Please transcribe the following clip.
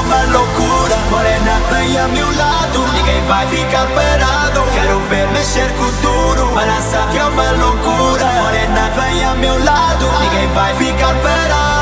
uma loucura. Morena, vem a meu lado, ninguém vai ficar parado. Quero ver mexer com duro, balança que é uma loucura. Morena, vem a meu lado, ninguém vai ficar parado.